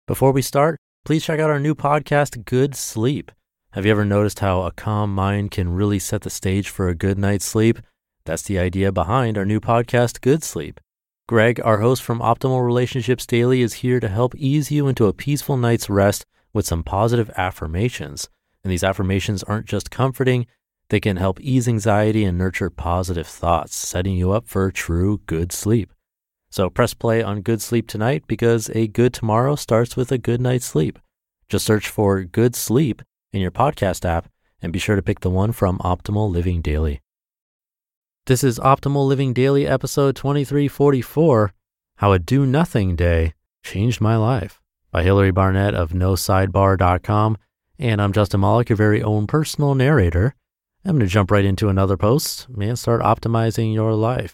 Before we start, please check out our new podcast, Good Sleep. Have you ever noticed how a calm mind can really set the stage for a good night's sleep? That's the idea behind our new podcast, Good Sleep. Greg, our host from Optimal Relationships Daily, is here to help ease you into a peaceful night's rest with some positive affirmations. And these affirmations aren't just comforting, they can help ease anxiety and nurture positive thoughts, setting you up for true good sleep. So press play on Good Sleep tonight because a good tomorrow starts with a good night's sleep. Just search for Good Sleep in your podcast app and be sure to pick the one from Optimal Living Daily. This is Optimal Living Daily episode 2344, How a Do Nothing Day Changed My Life by Hillary Barnett of NoSidebar.com. And I'm Justin Malik, your very own personal narrator. I'm going to jump right into another post and start optimizing your life.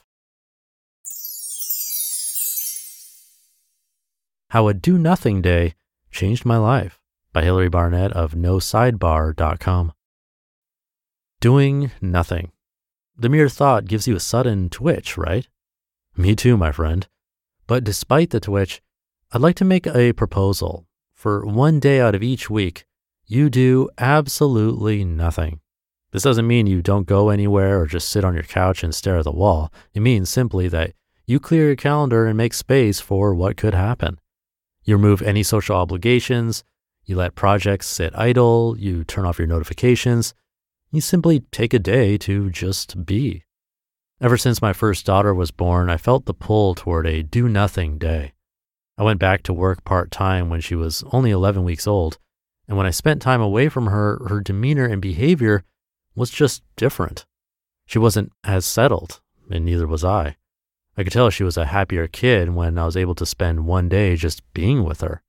How a Do Nothing Day Changed My Life by Hillary Barnett of NoSidebar.com. Doing nothing. The mere thought gives you a sudden twitch, right? Me too, my friend. But despite the twitch, I'd like to make a proposal. For one day out of each week, you do absolutely nothing. This doesn't mean you don't go anywhere or just sit on your couch and stare at the wall. It means simply that you clear your calendar and make space for what could happen. You remove any social obligations, you let projects sit idle, you turn off your notifications, you simply take a day to just be. Ever since my first daughter was born, I felt the pull toward a do-nothing day. I went back to work part-time when she was only 11 weeks old, and when I spent time away from her, her demeanor and behavior was just different. She wasn't as settled, and neither was I. I could tell she was a happier kid when I was able to spend one day just being with her.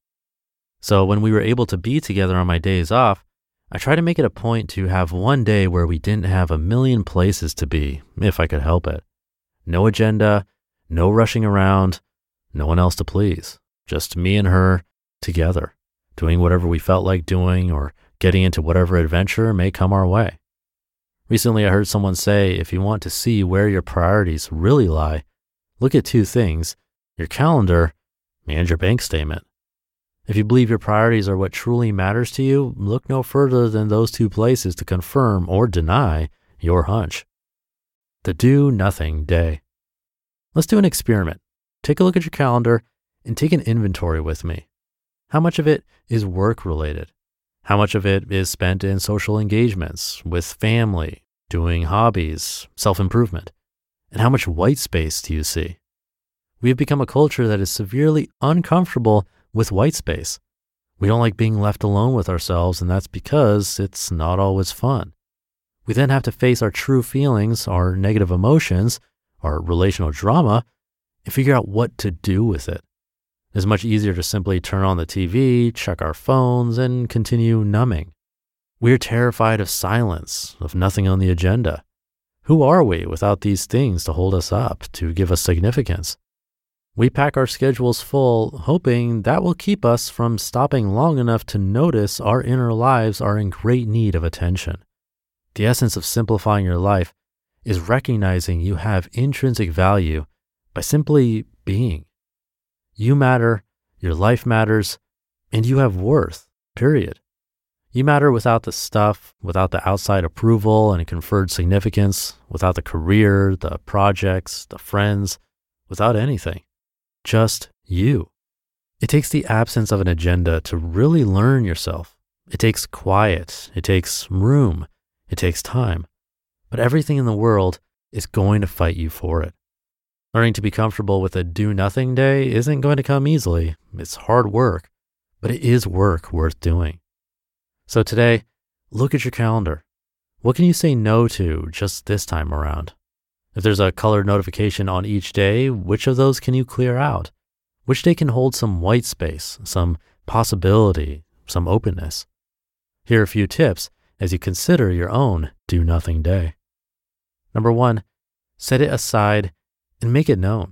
So when we were able to be together on my days off, I tried to make it a point to have one day where we didn't have a million places to be, if I could help it. No agenda, no rushing around, no one else to please. Just me and her together, doing whatever we felt like doing or getting into whatever adventure may come our way. Recently, I heard someone say, if you want to see where your priorities really lie, look at two things, your calendar and your bank statement. If you believe your priorities are what truly matters to you, look no further than those two places to confirm or deny your hunch. The Do Nothing Day. Let's do an experiment. Take a look at your calendar and take an inventory with me. How much of it is work-related? How much of it is spent in social engagements, with family, doing hobbies, self-improvement? And how much white space do you see? We have become a culture that is severely uncomfortable with white space. We don't like being left alone with ourselves, and that's because it's not always fun. We then have to face our true feelings, our negative emotions, our relational drama, and figure out what to do with it. It's much easier to simply turn on the TV, check our phones, and continue numbing. We're terrified of silence, of nothing on the agenda. Who are we without these things to hold us up, to give us significance? We pack our schedules full, hoping that will keep us from stopping long enough to notice our inner lives are in great need of attention. The essence of simplifying your life is recognizing you have intrinsic value by simply being. You matter, your life matters, and you have worth, period. You matter without the stuff, without the outside approval and conferred significance, without the career, the projects, the friends, without anything. Just you. It takes the absence of an agenda to really learn yourself. It takes quiet. It takes room. It takes time. But everything in the world is going to fight you for it. Learning to be comfortable with a do-nothing day isn't going to come easily. It's hard work, but it is work worth doing. So today, look at your calendar. What can you say no to just this time around? If there's a colored notification on each day, which of those can you clear out? Which day can hold some white space, some possibility, some openness? Here are a few tips as you consider your own do-nothing day. Number 1, set it aside and make it known.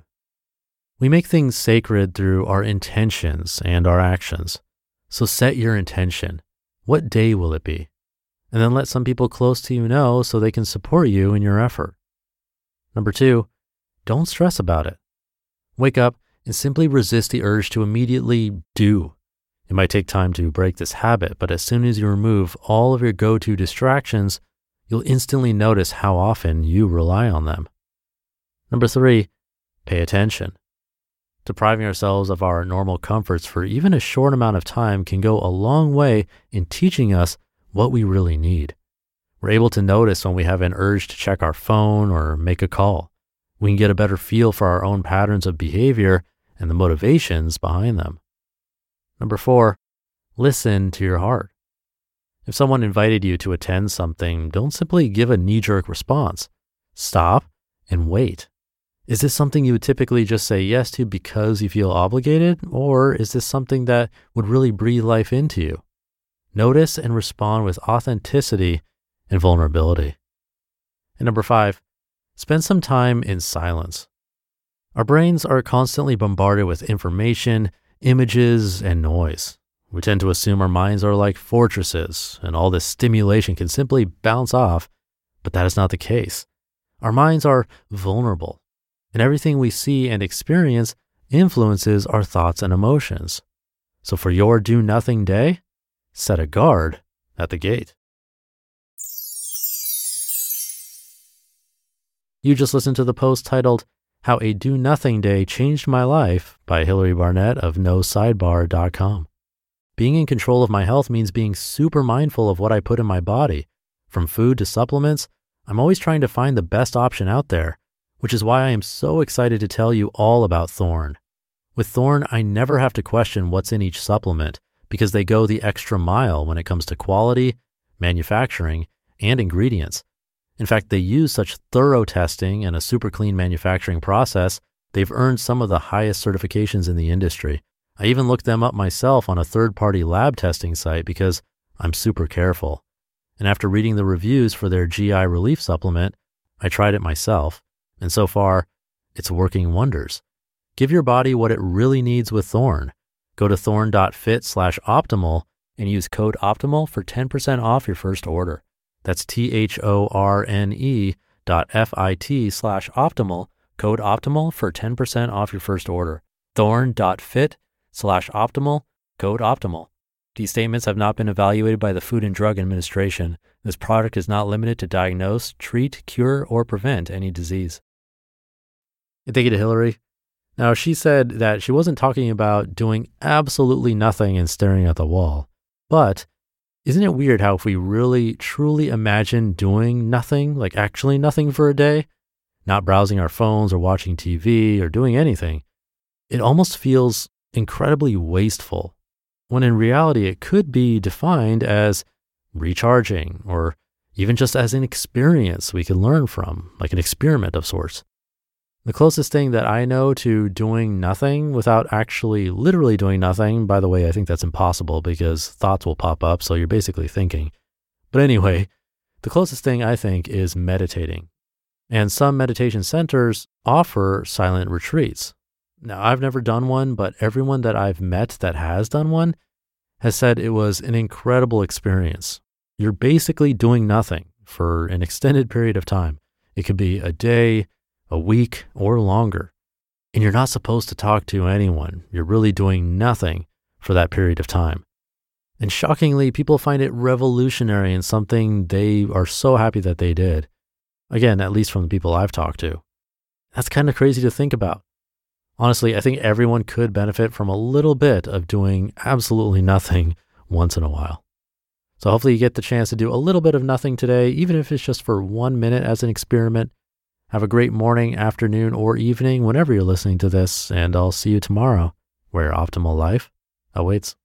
We make things sacred through our intentions and our actions. So set your intention. What day will it be? And then let some people close to you know so they can support you in your effort. Number 2, don't stress about it. Wake up and simply resist the urge to immediately do. It might take time to break this habit, but as soon as you remove all of your go-to distractions, you'll instantly notice how often you rely on them. Number 3, pay attention. Depriving ourselves of our normal comforts for even a short amount of time can go a long way in teaching us what we really need. We're able to notice when we have an urge to check our phone or make a call. We can get a better feel for our own patterns of behavior and the motivations behind them. Number 4, listen to your heart. If someone invited you to attend something, don't simply give a knee-jerk response. Stop and wait. Is this something you would typically just say yes to because you feel obligated, or is this something that would really breathe life into you? Notice and respond with authenticity and vulnerability. And number 5, spend some time in silence. Our brains are constantly bombarded with information, images, and noise. We tend to assume our minds are like fortresses, and all this stimulation can simply bounce off, but that is not the case. Our minds are vulnerable, and everything we see and experience influences our thoughts and emotions. So for your do-nothing day, set a guard at the gate. You just listened to the post titled, How a Do-Nothing Day Changed My Life by Hillary Barnett of NoSidebar.com. Being in control of my health means being super mindful of what I put in my body. From food to supplements, I'm always trying to find the best option out there, which is why I am so excited to tell you all about Thorne. With Thorne, I never have to question what's in each supplement because they go the extra mile when it comes to quality, manufacturing, and ingredients. In fact, they use such thorough testing and a super clean manufacturing process, they've earned some of the highest certifications in the industry. I even looked them up myself on a third-party lab testing site because I'm super careful. And after reading the reviews for their GI relief supplement, I tried it myself. And so far, it's working wonders. Give your body what it really needs with Thorne. Go to thorne.fit/optimal and use code OPTIMAL for 10% off your first order. That's THORNE.FIT/optimal, code OPTIMAL for 10% off your first order. Thorne.fit/optimal, code OPTIMAL. These statements have not been evaluated by the Food and Drug Administration. This product is not limited to diagnose, treat, cure, or prevent any disease. And thank you to Hillary. Now, she said that she wasn't talking about doing absolutely nothing and staring at the wall. But isn't it weird how if we really, truly imagine doing nothing, like actually nothing for a day, not browsing our phones or watching TV or doing anything, it almost feels incredibly wasteful, when in reality it could be defined as recharging or even just as an experience we can learn from, like an experiment of sorts. The closest thing that I know to doing nothing without actually literally doing nothing, by the way, I think that's impossible because thoughts will pop up, so you're basically thinking. But anyway, the closest thing I think is meditating. And some meditation centers offer silent retreats. Now, I've never done one, but everyone that I've met that has done one has said it was an incredible experience. You're basically doing nothing for an extended period of time. It could be a day, a week, or longer. And you're not supposed to talk to anyone. You're really doing nothing for that period of time. And shockingly, people find it revolutionary and something they are so happy that they did. Again, at least from the people I've talked to. That's kind of crazy to think about. Honestly, I think everyone could benefit from a little bit of doing absolutely nothing once in a while. So hopefully you get the chance to do a little bit of nothing today, even if it's just for 1 minute as an experiment. Have a great morning, afternoon, or evening whenever you're listening to this, and I'll see you tomorrow, where optimal life awaits.